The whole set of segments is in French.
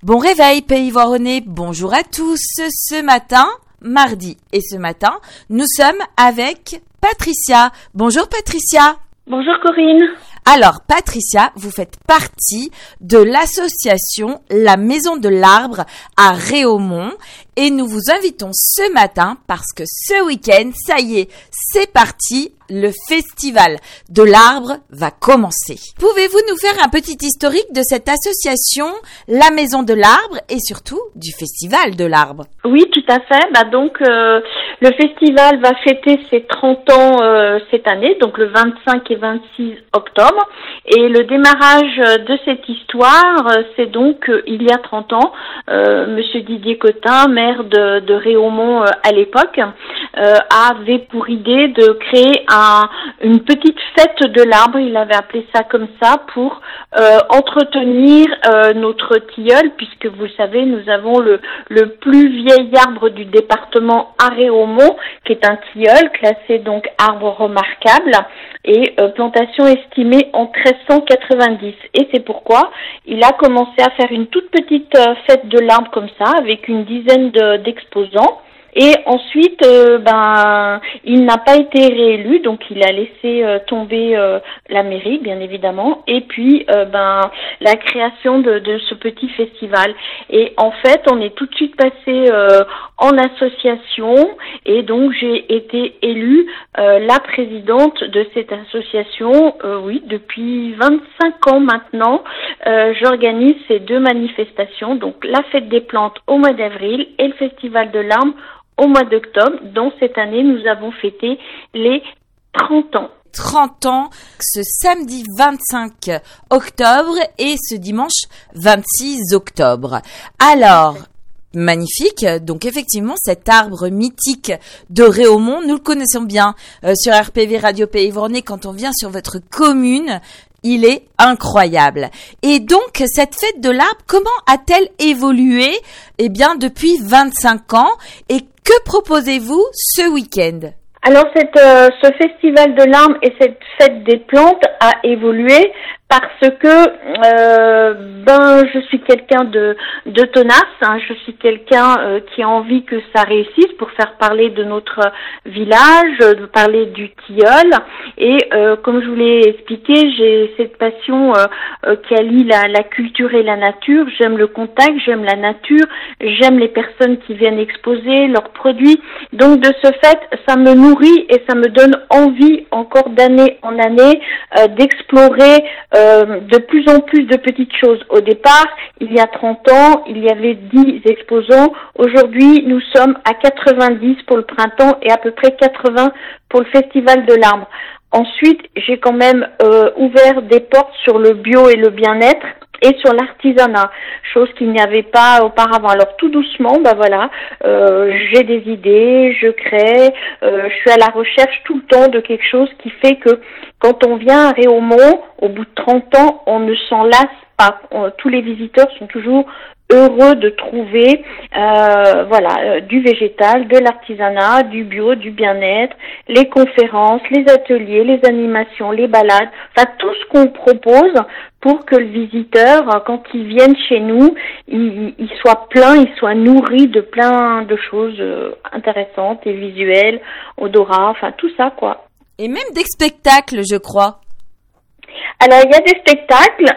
Bon réveil Pays Voironnais, bonjour à tous. Ce matin, mardi, et ce matin, nous sommes avec Patricia. Bonjour Patricia. Bonjour Corinne. Alors Patricia, vous faites partie de l'association La Maison de l'Arbre à Réaumont et nous vous invitons ce matin parce que ce week-end, ça y est, c'est parti, le festival de l'arbre va commencer. Pouvez-vous nous faire un petit historique de cette association La Maison de l'Arbre et surtout du festival de l'arbre? Oui, tout à fait. Le festival va fêter ses 30 ans cette année, donc le 25 et 26 octobre. Et le démarrage de cette histoire, c'est donc il y a 30 ans, Monsieur Didier Cotin, maire de Réaumont à l'époque, avait pour idée de créer une petite fête de l'arbre. Il avait appelé ça comme ça pour entretenir notre tilleul, puisque vous savez, nous avons le plus vieil arbre du département à Réaumont, qui est un tilleul classé donc arbre remarquable et plantation estimée en 1390. Et c'est pourquoi il a commencé à faire une toute petite fête de l'arbre comme ça, avec une dizaine d'exposants. Et ensuite, il n'a pas été réélu, donc il a laissé tomber la mairie, bien évidemment, et puis la création de ce petit festival. Et en fait, on est tout de suite passé en association, et donc j'ai été élue la présidente de cette association. Oui, depuis 25 ans maintenant, j'organise ces deux manifestations, donc la fête des plantes au mois d'avril et le festival de l'arbre au mois d'octobre, dont cette année nous avons fêté les 30 ans. 30 ans, ce samedi 25 octobre et ce dimanche 26 octobre. Alors, magnifique, donc effectivement cet arbre mythique de Réaumont, nous le connaissons bien sur RPV Radio Pays Voironnais quand on vient sur votre commune. Il est incroyable. Et donc, cette fête de l'arbre, comment a-t-elle évolué? Eh bien, depuis 25 ans. Et que proposez-vous ce week-end? Alors, ce festival de l'arbre et cette fête des plantes a évolué parce que je suis quelqu'un de tenace, je suis quelqu'un qui a envie que ça réussisse pour faire parler de notre village, de parler du tilleul. Et comme je vous l'ai expliqué, j'ai cette passion qui allie la culture et la nature. J'aime le contact, j'aime la nature, j'aime les personnes qui viennent exposer leurs produits. Donc de ce fait, ça me nourrit et ça me donne envie encore d'année en année d'explorer de plus en plus de petites choses. Au départ, il y a 30 ans, il y avait 10 exposants. Aujourd'hui, nous sommes à 90 pour le printemps et à peu près 80 pour le festival de l'arbre. Ensuite, j'ai quand même ouvert des portes sur le bio et le bien-être et sur l'artisanat, chose qu'il n'y avait pas auparavant. Alors tout doucement, j'ai des idées, je crée, je suis à la recherche tout le temps de quelque chose qui fait que quand on vient à Réaumont, au bout de 30 ans, on ne s'en lasse pas. Tous les visiteurs sont toujours heureux de trouver du végétal, de l'artisanat, du bio, du bien-être, les conférences, les ateliers, les animations, les balades, tout ce qu'on propose pour que le visiteur, quand il vienne chez nous, il soit plein, il soit nourri de plein de choses intéressantes et visuelles, odorat, tout ça quoi. Et même des spectacles, je crois. Alors il y a des spectacles,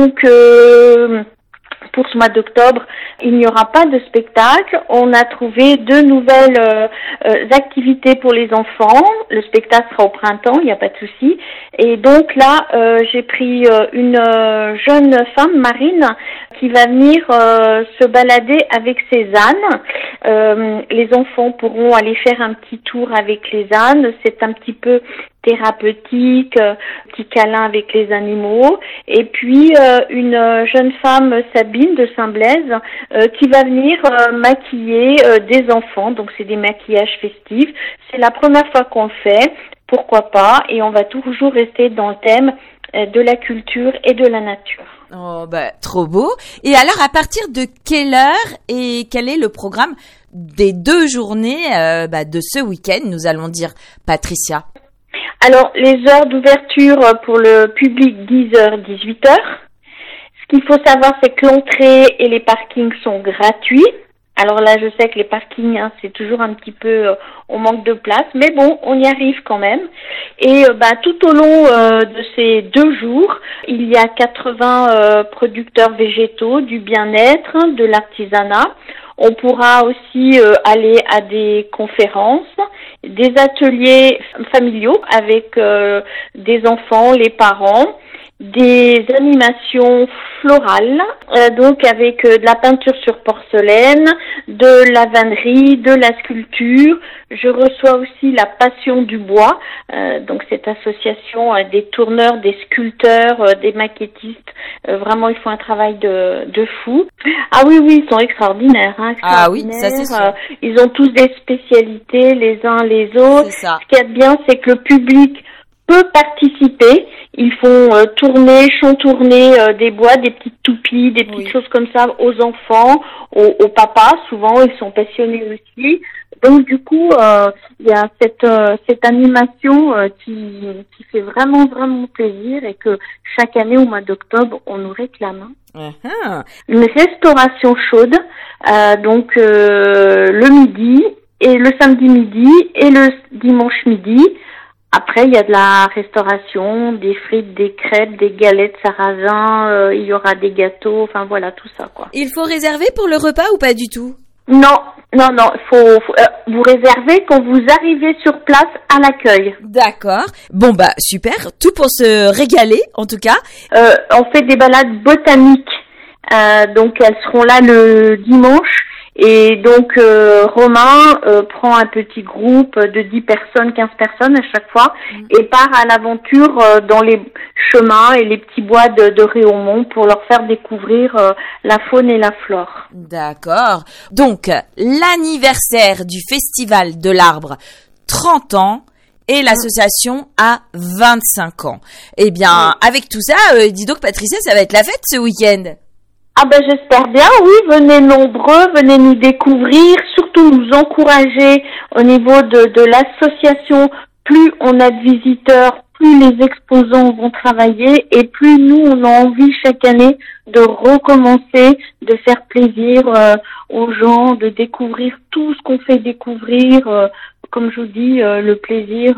pour ce mois d'octobre, il n'y aura pas de spectacle. On a trouvé 2 nouvelles activités pour les enfants. Le spectacle sera au printemps, il n'y a pas de souci. Et donc là, j'ai pris une jeune femme, Marine, qui va venir se balader avec ses ânes. Les enfants pourront aller faire un petit tour avec les ânes. C'est un petit peu thérapeutique, petit câlin avec les animaux. Et puis une jeune femme, Sabine de Saint-Blaise, qui va venir maquiller des enfants. Donc c'est des maquillages festifs. C'est la première fois qu'on le fait. Pourquoi pas? Et on va toujours rester dans le thème de la culture et de la nature. Oh, trop beau. Et alors, à partir de quelle heure et quel est le programme des 2 journées de ce week-end, nous allons dire, Patricia? Alors, les heures d'ouverture pour le public, 10h, 18h. Ce qu'il faut savoir, c'est que l'entrée et les parkings sont gratuits. Alors là, je sais que les parkings, c'est toujours un petit peu, on manque de place, mais bon, on y arrive quand même. Et tout au long de ces 2 jours, il y a 80 producteurs végétaux, du bien-être, de l'artisanat. On pourra aussi aller à des conférences, des ateliers familiaux avec des enfants, les parents, des animations florales, donc avec de la peinture sur porcelaine, de la vannerie, de la sculpture. Je reçois aussi la Passion du bois, donc cette association des tourneurs, des sculpteurs, des maquettistes. Vraiment, ils font un travail de fou. Ah oui, ils sont extraordinaires. Ah oui, ça c'est sûr. Ils ont tous des spécialités les uns les autres. C'est ça. Ce qu'il y a de bien, c'est que le public peut participer. Ils font chantourner des bois, des petites toupies, des petites choses comme ça aux enfants, aux papas. Souvent, ils sont passionnés aussi. Donc du coup, il y a cette animation qui fait vraiment plaisir et que chaque année au mois d'octobre, on nous réclame. Une restauration chaude, donc le midi et le samedi midi et le dimanche midi. Après, il y a de la restauration, des frites, des crêpes, des galettes sarrasin, il y aura des gâteaux, enfin voilà, tout ça, quoi. Il faut réserver pour le repas ou pas du tout? Non, faut vous réserver quand vous arrivez sur place à l'accueil. D'accord. Bon super, tout pour se régaler en tout cas. On fait des balades botaniques, donc elles seront là le dimanche. Et donc Romain prend un petit groupe de 10 personnes, 15 personnes à chaque fois et part à l'aventure dans les chemins et les petits bois de Réaumont pour leur faire découvrir la faune et la flore. D'accord. Donc l'anniversaire du Festival de l'Arbre, 30 ans. Et l'association a 25 ans. Eh bien, avec tout ça, dis donc Patricia, ça va être la fête ce week-end. Ah j'espère bien, oui, venez nombreux, venez nous découvrir, surtout nous encourager au niveau de l'association. Plus on a de visiteurs, plus les exposants vont travailler et plus nous on a envie chaque année de recommencer, de faire plaisir aux gens, de découvrir tout ce qu'on fait découvrir, comme je vous dis, le plaisir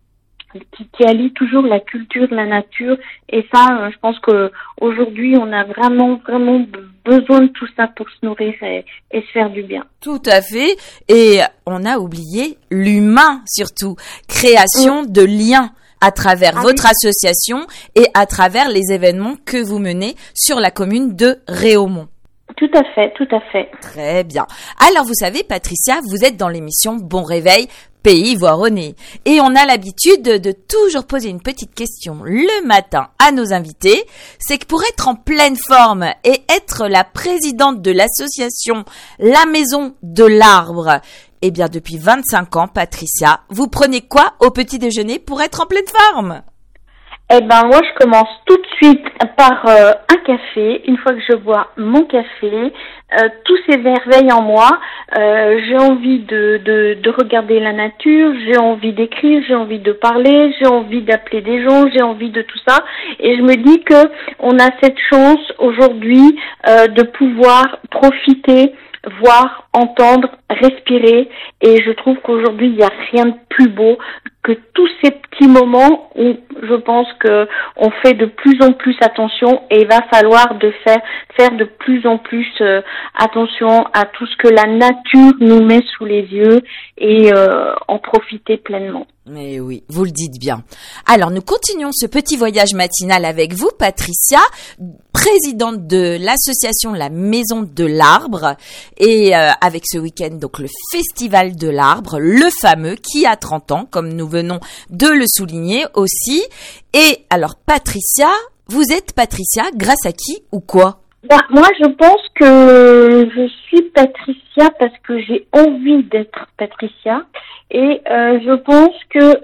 qui allie toujours la culture, la nature, et ça, je pense que aujourd'hui, on a vraiment besoin de tout ça pour se nourrir et se faire du bien. Tout à fait, et on a oublié l'humain surtout, création de liens à travers votre association et à travers les événements que vous menez sur la commune de Réaumont. Tout à fait. Très bien. Alors vous savez, Patricia, vous êtes dans l'émission Bon Réveil, Pays Voironnais. Et on a l'habitude de toujours poser une petite question le matin à nos invités. C'est que pour être en pleine forme et être la présidente de l'association La Maison de l'Arbre, eh bien depuis 25 ans, Patricia, vous prenez quoi au petit déjeuner pour être en pleine forme ? Moi, je commence tout de suite par un café. Une fois que je bois mon café, tout s'émerveille en moi. J'ai envie de regarder la nature, j'ai envie d'écrire, j'ai envie de parler, j'ai envie d'appeler des gens, j'ai envie de tout ça. Et je me dis que on a cette chance aujourd'hui de pouvoir profiter, voir, entendre, respirer. Et je trouve qu'aujourd'hui, il n'y a rien de plus beau que tous ces petits moments où je pense que on fait de plus en plus attention et il va falloir faire de plus en plus attention à tout ce que la nature nous met sous les yeux et en profiter pleinement. Mais oui, vous le dites bien. Alors, nous continuons ce petit voyage matinal avec vous, Patricia, présidente de l'association La Maison de l'Arbre, et avec ce week-end, donc le Festival de l'Arbre, le fameux, qui a 30 ans, comme nous venons de le souligner aussi. Et alors, Patricia, vous êtes Patricia grâce à qui ou quoi ? Moi, je pense que je suis Patricia parce que j'ai envie d'être Patricia. Et je pense que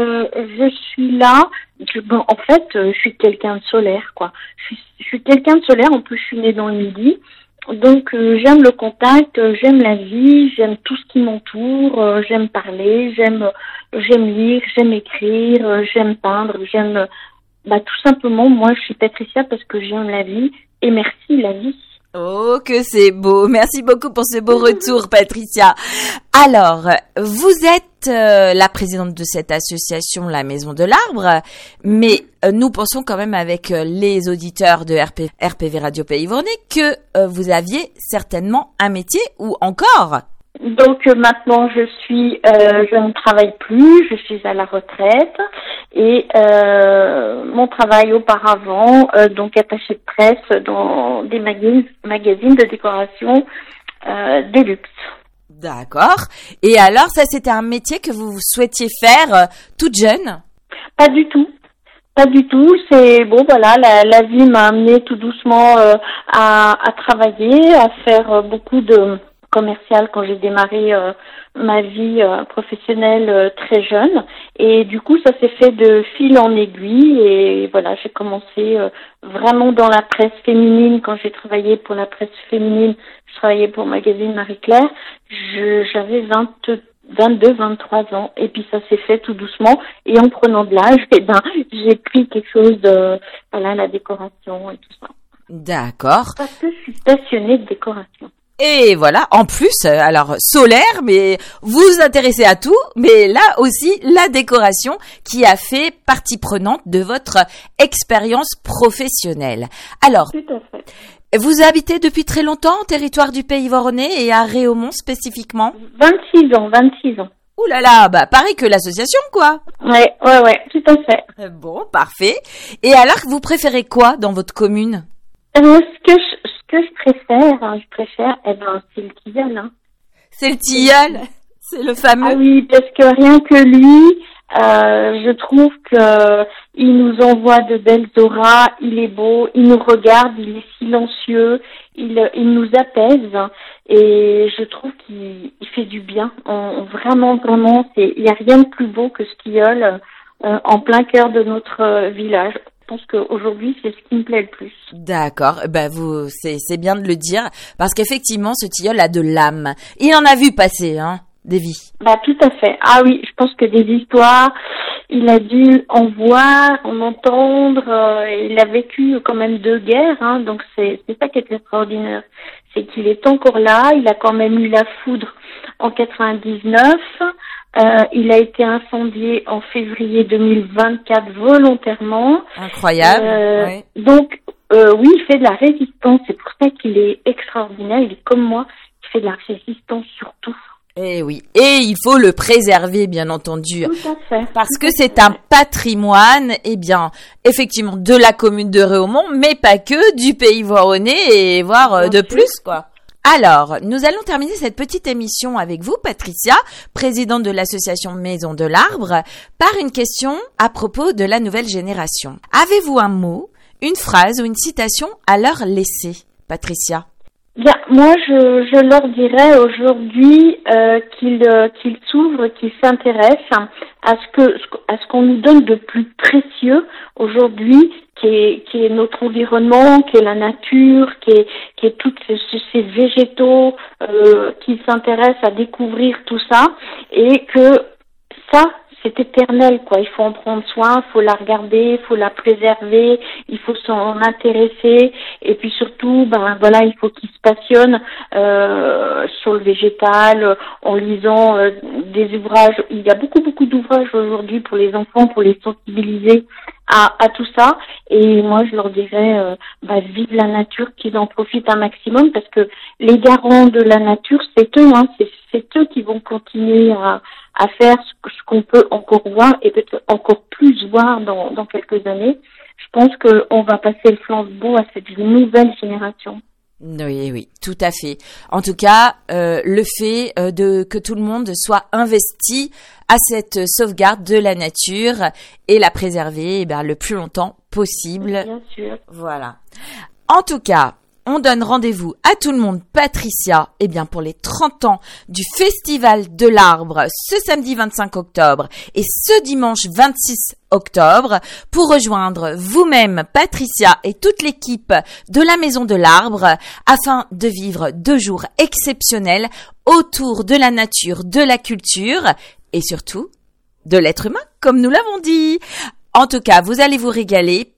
je suis là. En fait, je suis quelqu'un de solaire, quoi. Je suis quelqu'un de solaire. En plus, je suis née dans le Midi. Donc, j'aime le contact, j'aime la vie, j'aime tout ce qui m'entoure, j'aime parler, j'aime lire, j'aime écrire, j'aime peindre, tout simplement, moi, je suis Patricia parce que j'aime la vie, et merci la vie. Oh, que c'est beau. Merci beaucoup pour ce beau retour, Patricia. Alors, vous êtes la présidente de cette association, la Maison de l'Arbre, mais nous pensons quand même avec les auditeurs de RPV Radio Pays Voronezh que vous aviez certainement un métier ou encore. Donc maintenant je ne travaille plus, je suis à la retraite et mon travail auparavant, donc attaché de presse dans des magazines de décoration de luxe. D'accord. Et alors ça c'était un métier que vous souhaitiez faire toute jeune? Pas du tout. Pas du tout, c'est bon voilà, la vie m'a amené tout doucement à travailler, à faire beaucoup de commercial quand j'ai démarré ma vie professionnelle très jeune, et du coup ça s'est fait de fil en aiguille, et voilà, j'ai commencé vraiment dans la presse féminine. Quand j'ai travaillé pour la presse féminine, je travaillais pour le magazine Marie-Claire, j'avais 23 ans, et puis ça s'est fait tout doucement, et en prenant de l'âge, j'ai pris quelque chose de, voilà, la décoration et tout ça. D'accord. Parce que je suis passionnée de décoration. Et voilà, en plus, alors solaire, mais vous vous intéressez à tout, mais là aussi la décoration qui a fait partie prenante de votre expérience professionnelle. Alors, tout à fait. Vous habitez depuis très longtemps en territoire du Pays Voronezh et à Réaumont spécifiquement? 26 ans. Ouh là là, bah pareil que l'association quoi. Ouais, tout à fait. Bon, parfait. Et alors, vous préférez quoi dans votre commune? Ce que je préfère, c'est le tilleul, hein. C'est le tilleul, c'est le fameux. Ah oui, parce que rien que lui, je trouve que il nous envoie de belles auras, il est beau, il nous regarde, il est silencieux, il nous apaise, et je trouve qu'il fait du bien. Vraiment, il y a rien de plus beau que ce tilleul en plein cœur de notre village. Je pense qu'aujourd'hui, c'est ce qui me plaît le plus. D'accord, c'est bien de le dire, parce qu'effectivement, ce tilleul a de l'âme. Il en a vu passer, hein, des vies. Tout à fait. Ah oui, je pense que des histoires, il a dû en voir, en entendre, il a vécu quand même 2 guerres, hein, donc c'est ça qui est extraordinaire. C'est qu'il est encore là, il a quand même eu la foudre en 99, il a été incendié en février 2024 volontairement. Incroyable. Ouais. Donc, oui, il fait de la résistance, c'est pour ça qu'il est extraordinaire, il est comme moi, il fait de la résistance surtout. Eh oui, et il faut le préserver, bien entendu. Tout à fait. Parce que c'est un patrimoine, effectivement, de la commune de Réaumont, mais pas que, du Pays Voronezh, et voire de plus, quoi. Alors, nous allons terminer cette petite émission avec vous, Patricia, présidente de l'association Maison de l'Arbre, par une question à propos de la nouvelle génération. Avez-vous un mot, une phrase ou une citation à leur laisser, Patricia? Bien, moi, je leur dirais aujourd'hui qu'ils s'ouvrent, qu'ils s'intéressent à ce qu'on nous donne de plus précieux aujourd'hui, qui est notre environnement, qui est la nature, qui est toutes ces végétaux, qu'ils s'intéressent à découvrir tout ça, et que ça, c'est éternel, quoi. Il faut en prendre soin, il faut la regarder, il faut la préserver, il faut s'en intéresser, et puis surtout, voilà, il faut qu'ils se passionnent sur le végétal, en lisant des ouvrages. Il y a beaucoup d'ouvrages aujourd'hui pour les enfants, pour les sensibiliser à tout ça. Et moi, je leur dirais, vive la nature, qu'ils en profitent un maximum, parce que les garants de la nature, c'est eux, hein, c'est eux qui vont continuer à faire ce qu'on peut encore voir, et peut-être encore plus voir dans quelques années. Je pense qu'on va passer le flambeau à cette nouvelle génération. Oui, tout à fait. En tout cas, le fait que tout le monde soit investi à cette sauvegarde de la nature et la préserver le plus longtemps possible. Bien sûr. Voilà. En tout cas, on donne rendez-vous à tout le monde, Patricia, pour les 30 ans du Festival de l'Arbre, ce samedi 25 octobre et ce dimanche 26 octobre, pour rejoindre vous-même, Patricia, et toute l'équipe de la Maison de l'Arbre, afin de vivre 2 jours exceptionnels autour de la nature, de la culture et surtout de l'être humain, comme nous l'avons dit. En tout cas, vous allez vous régaler.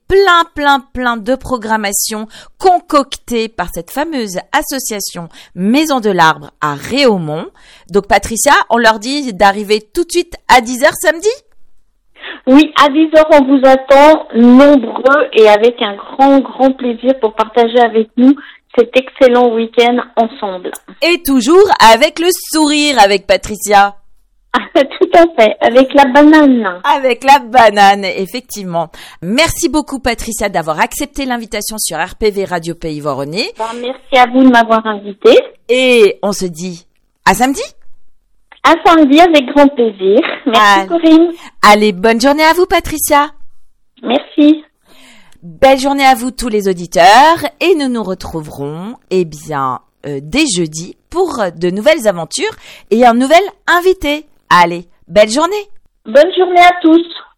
plein de programmations concoctées par cette fameuse association Maison de l'Arbre à Réaumont. Donc Patricia, on leur dit d'arriver tout de suite à 10h samedi? Oui, à 10h, on vous attend nombreux et avec un grand plaisir pour partager avec nous cet excellent week-end ensemble. Et toujours avec le sourire avec Patricia. Tout à fait, avec la banane. Avec la banane, effectivement. Merci beaucoup Patricia d'avoir accepté l'invitation sur RPV Radio Pays Voronezh. Merci à vous de m'avoir invité. Et on se dit à samedi. À samedi avec grand plaisir. Merci Corinne. Allez, bonne journée à vous Patricia. Merci. Belle journée à vous tous les auditeurs et nous nous retrouverons dès jeudi pour de nouvelles aventures et un nouvel invité. Allez, belle journée. Bonne journée à tous.